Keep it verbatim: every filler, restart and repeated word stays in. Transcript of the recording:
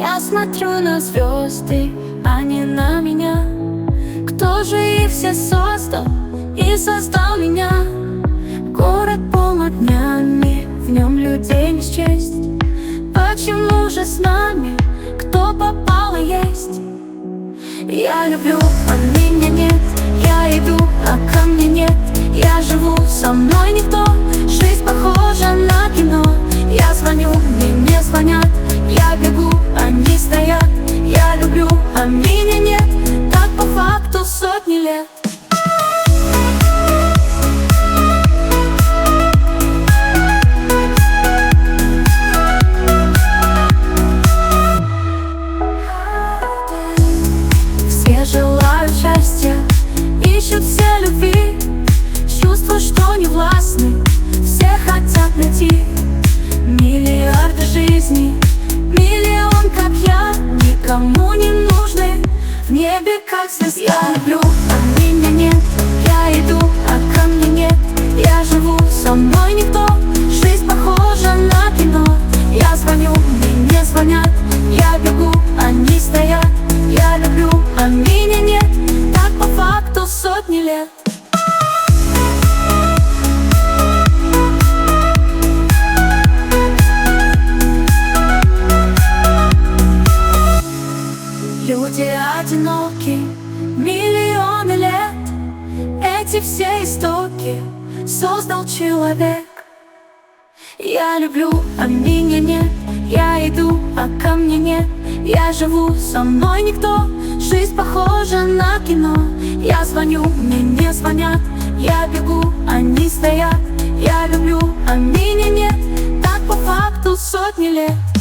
Я смотрю на звезды, а не на меня. Кто же их все создал и создал меня? Город полон днями, в нем людей не счесть. Почему же с нами кто попало есть? Я люблю, а меня нет. Я иду, а ко мне нет. Я живу, со мной никто. Жизнь похожа на кино. Я звоню, мне не звонят. Я бегу, они стоят. Я люблю, а меня нет. Так по факту сотни лет. Все желают счастья, ищут все любви. Чувства, что не властны, все хотят найти. Миллиарды жизней, миллион, как я, никому не нужны. В небе, как звезды. Я люблю, а меня нет. Я иду, а ко мне нет. Я живу, со мной никто. Жизнь похожа на кино. Я звоню, мне не звонят. Я бегу, они стоят. Я люблю, а меня нет. Так по факту сотни лет. Люди одиноки, миллионы лет. Эти все истоки создал человек. Я люблю, а меня нет. Я иду, а ко мне нет. Я живу, со мной никто. Жизнь похожа на кино. Я звоню, мне не звонят. Я бегу, они стоят. Я люблю, а меня нет. Так по факту сотни лет.